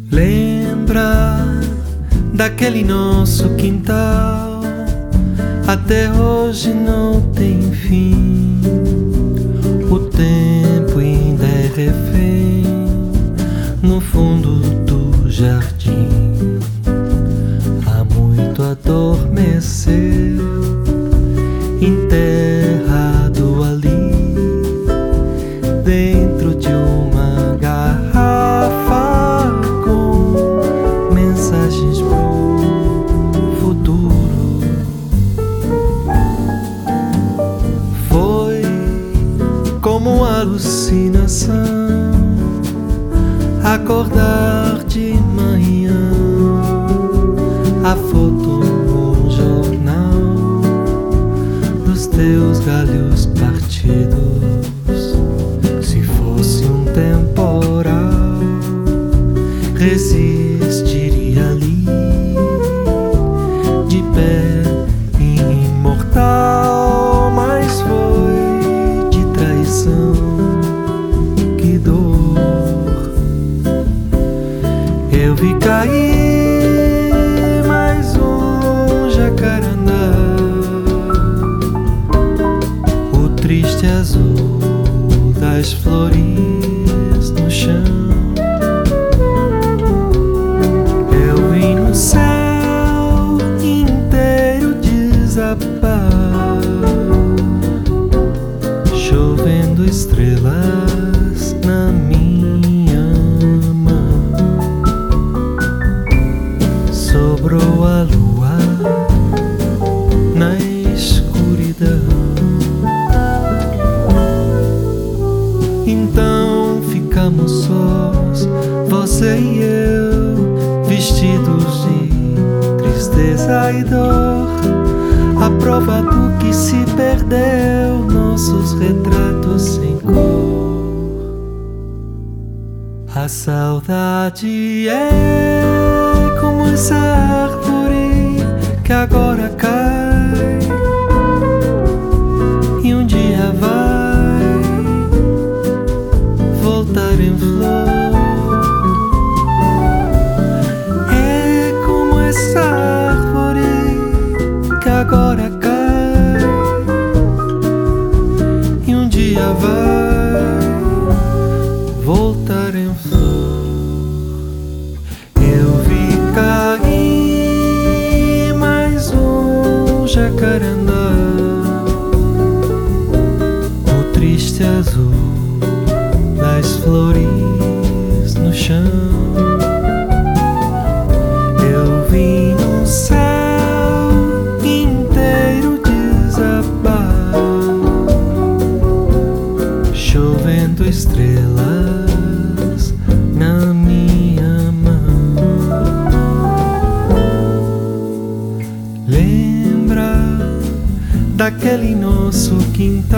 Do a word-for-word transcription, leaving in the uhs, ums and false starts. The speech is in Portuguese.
Lembra daquele nosso quintal? Até hoje não tem fim. O tempo ainda é refém no fundo do jardim. Há muito adormeceu, enterrado ali dentro de uma garrafa com mensagens pro futuro. Foi como alucinação acordar de manhã, a foto no jornal dos teus galhos partidos. Se fosse um temporal, resistiria ali, de pé, imortal. Mas foi de traição, que dor. Eu vi cair mais um jacarandá, o triste azul das flores no chão. Eu vi no céu inteiro desabar, chovendo estrelas na minha mão. Sobrou a lua na escuridão. Então ficamos sós, você e eu, vestidos de tristeza e dor, a prova do que se perdeu, nossos retratos sem cor. A saudade é como essa árvore que agora cai e um dia vai voltar em flor. É como essa árvore que agora cai e um dia vai voltar em flor. Eu vi cair mais um jacarandá, o triste azul das flores no chão. Eu vi no céu inteiro desabar, chovendo estrelas na minha mão. Lembra daquele nosso quintal?